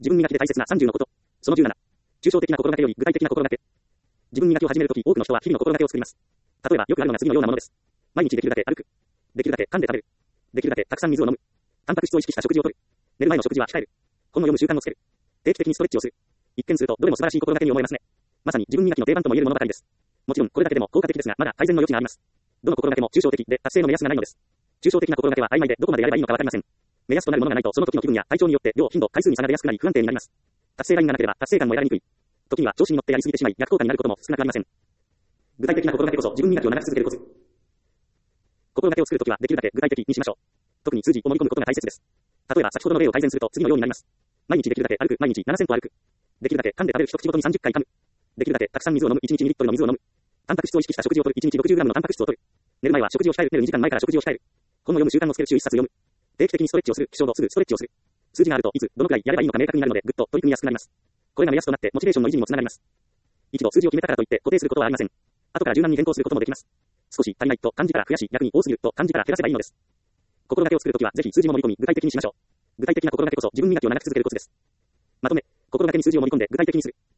自分磨きで大切な30のこと。その17。抽象的な心がけより具体的な心がけ。自分磨きを始めるとき、多くの人は日々の心がけを作ります。例えば、よくあるのが次のようなものです。毎日できるだけ歩く。できるだけ噛んで食べる。できるだけたくさん水を飲む。タンパク質を意識した食事をとる。寝る前の食事は控える。本を読む習慣をつける。定期的にストレッチをする。一見するとどれも素晴らしい心がけに思えますね。まさに自分磨きの定番とも言えるものばかりです。もちろんこれだけでも効果的ですが、まだ改善の余地があります。どの心がけも抽象的で達成の目安がないのです。抽象的な心がけは曖昧でどこまでやればいいのかわかりません。目安となるものがないとその時の気分や体調によって量、頻度、回数に差が出やすくなり不安定になります。達成ラインがなければ達成感も得られにくい。時には調子に乗ってやりすぎてしまい逆効果になることも少なくありません。具体的な心がけこそ自分磨きを長く続けるコツ。心がけを作るときはできるだけ具体的にしましょう。特に数字を盛り込むことが大切です。例えば先ほどの例を改善すると次のようになります。毎日できるだけ歩く、毎日7000歩歩く。できるだけ噛んで食べる一口ごとに30回噛む。できるだけたくさん水を飲む、1日2リットルの水を飲む。タンパク質を意識した食事をとる、1日 60g のタンパク質をとる。寝る前は食事を控える、寝る2時間前から食事を控える。本を読む習慣をつける、週1冊読む。定期的にストレッチをする、起床後すぐストレッチをする。数字があるといつ、どのくらいやればいいのか明確になるので、ぐっと取り組みやすくなります。これが目安となってモチベーションの維持にもつながります。一度数字を決めたからといって固定することはありません。後から柔軟に変更することもできます。少し足りないと感じたら増やし、逆に多すぎると感じたら減らせばいいのです。心がけを作るときはぜひ数字も盛り込み、具体的にしましょう。具体的な心がけこそ自分磨きを長く続けるコツです。まとめ、心がけに数字を盛り込んで具体的にする。